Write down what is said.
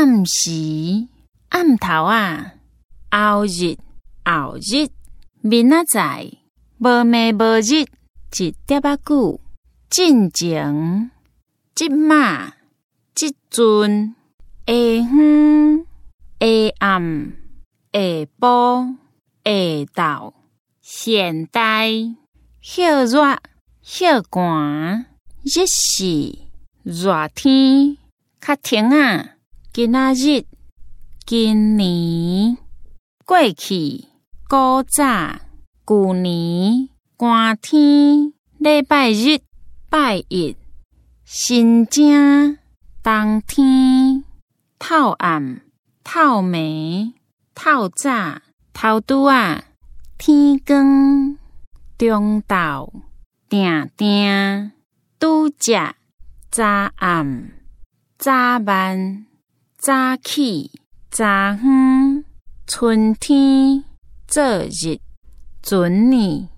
暗时暗头啊，后日后日，明仔载，无暝无日，一叠仔久，进前，即马，即阵，下昏，下暗，下晡，下昼，现代，热热，热寒，日时，热天，较停啊，今仔日，今年，过去，古早，旧年，寒天，礼拜日，拜一，新正，冬天，透暗，透暝，透早，头拄啊，天光，中昼，定定，拄则，早暗，早晚，早起，早远，春天，做日，准年。